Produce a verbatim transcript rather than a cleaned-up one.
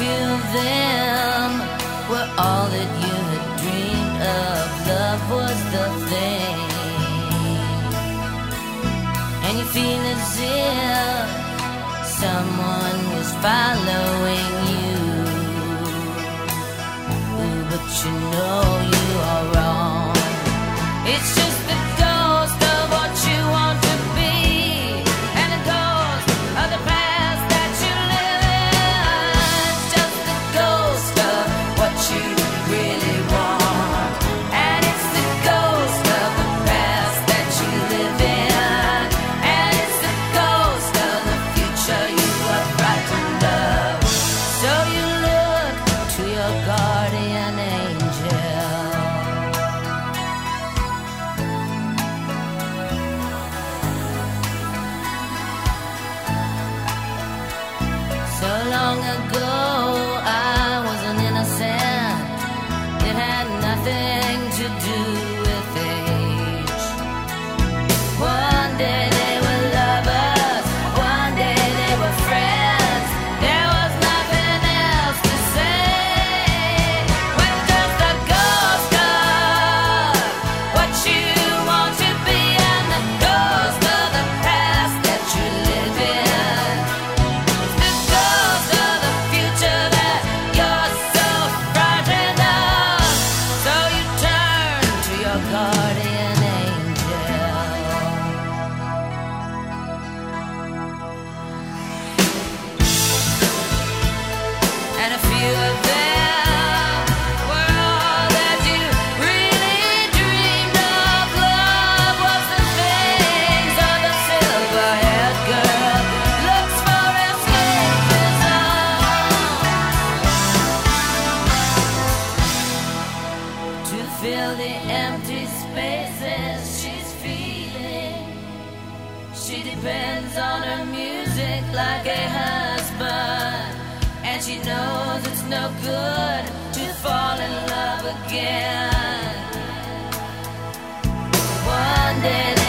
few of them were all that you had dreamed of. Love was the thing, and you feel as if someone was following you. Ooh, but you know you are wrong. It's just the ghost of what you want to be, and the ghost of the past that you live in. It's just the ghost of what you really want, and it's the ghost of the past that you live in, and it's the ghost of the future you are frightened of. So you look to your guardian angel. So long ago I was an innocent. It had nothing to do with age. One day they were lovers, one day they were friends. There was nothing else to say. When just the ghost of what you want to be, and the ghost of the past that you live in. The ghost of the future that you're so frightened of. So you turn to your guardian angel. And a few of them were all that you really dreamed of. Love was the things of the silver-haired girl looks for escapism. To fill the empty spaces she's feeling, she depends on her music like a husband, and she knows it's no good to fall in love again. One day